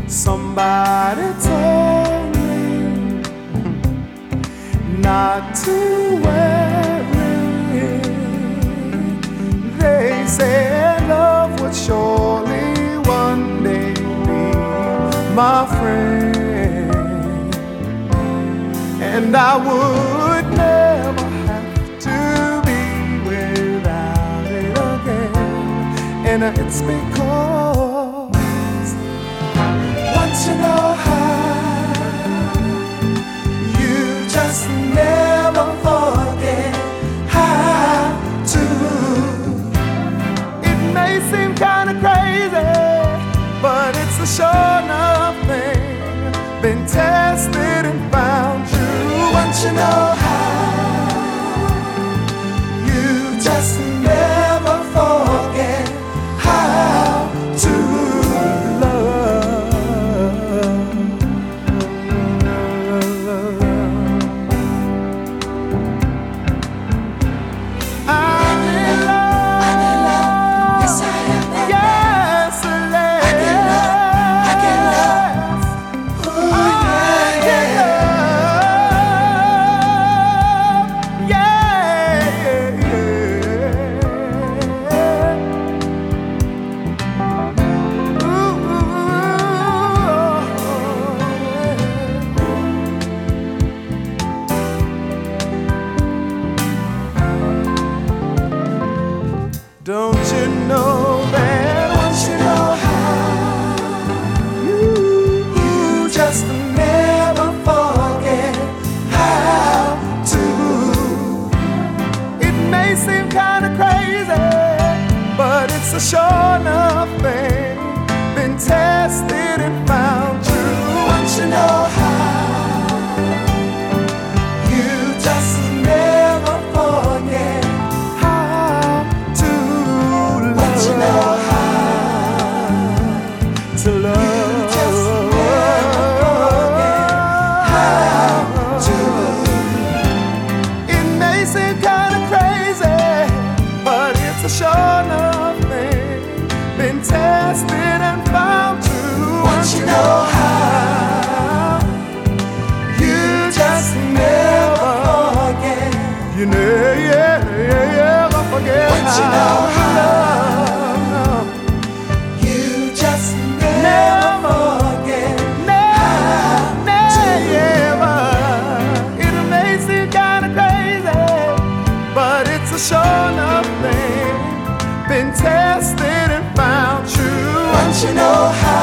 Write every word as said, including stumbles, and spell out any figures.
Somebody told me not to worry. They said love would surely one day be my friend, and I would never have to be without it again. And it's because once you know how, you just never forget how to. It may seem kind of crazy, but it's a sure enough thing. Been tested and found true. Once you know how, you just never forget how to. Don't you know that once you know how, you, you just never forget how to. It may seem kind of crazy, but it's a sure enough thing. Been tested and found true. Once you know how, you just never forget. To love. You just never forget how to. It may seem kind of crazy, but it's a sure enough thing. Been tested and found true. Once you know how, you just never forget. You never, yeah, yeah, yeah, never forget. Once you know how. It's a sure enough thing. Been tested and found true. Once you know how.